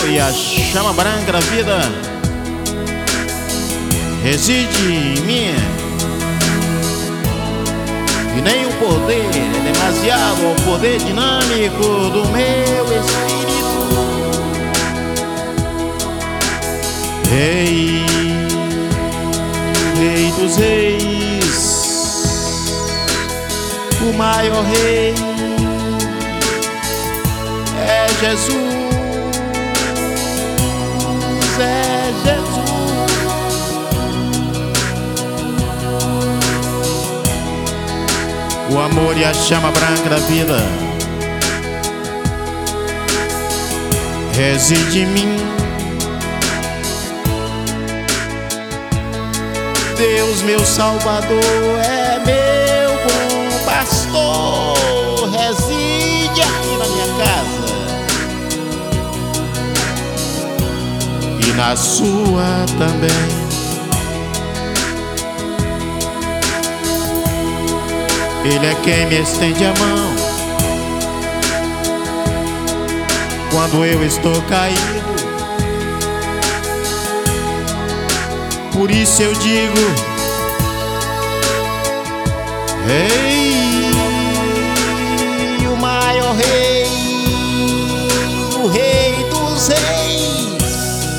e a chama branca da vida reside em mim. E nem o poder é demasiado ao poder dinâmico do meu espírito. Rei, Rei dos reis, o maior rei é Jesus, é Jesus. O amor e a chama branca da vida reside em mim. Deus, meu Salvador, é meu bom pastor, reside aqui na minha casa e na sua também. Ele é quem me estende a mão quando eu estou caído. Por isso eu digo: Rei, o maior rei, o Rei dos reis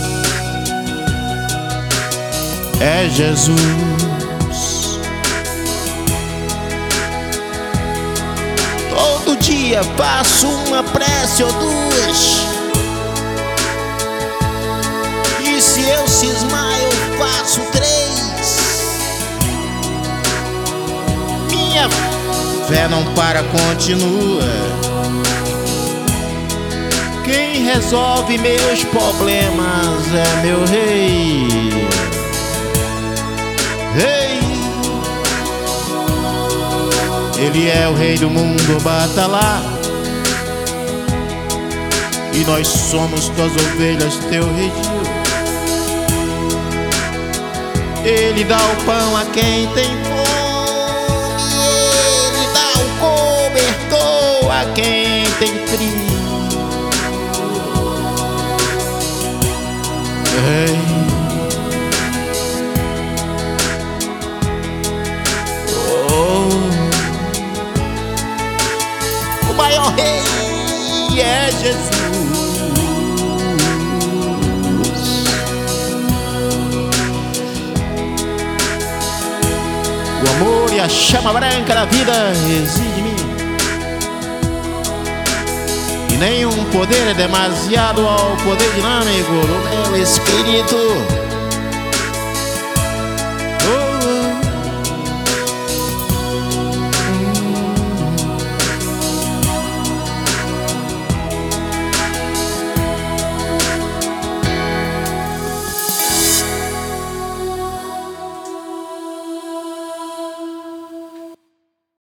é Jesus. Todo dia faço uma prece ou duas, e se eu cismar eu faço 3. Minha fé não para, continua. Quem resolve meus problemas é meu Rei. Rei, Ele é o Rei do mundo, bata lá. E nós somos tuas ovelhas, teu redil. Ele dá o pão a quem tem fome, Ele dá o cobertor a quem tem frio. Ei. O maior rei é Jesus. O amor e a chama branca da vida reside em mim. E nenhum poder é demasiado ao poder dinâmico do meu espírito.